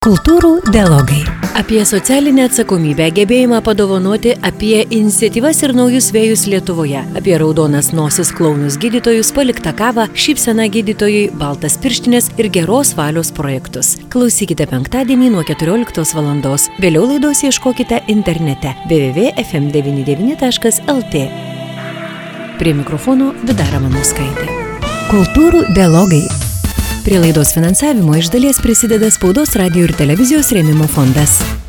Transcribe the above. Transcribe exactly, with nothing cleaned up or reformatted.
Kultūrų dialogai. Apie socialinę atsakomybę, gebėjimą padovanoti, apie iniciatyvas ir naujus vėjus Lietuvoje, apie raudonas nosis klounus gydytojus, paliktą kavą, šypseną gydytojui, baltas pirštinės ir geros valios projektus. Klausykite penktadienį nuo keturioliktos valandos. Vėliau laidos ieškokite internete w w w taškas f m devyni devyni taškas l t. Prie mikrofono Vidara Manauskaitė. Kultūrų dialogai. Prie laidos finansavimo iš dalies prisideda Spaudos, radijo ir televizijos rėmimo fondas.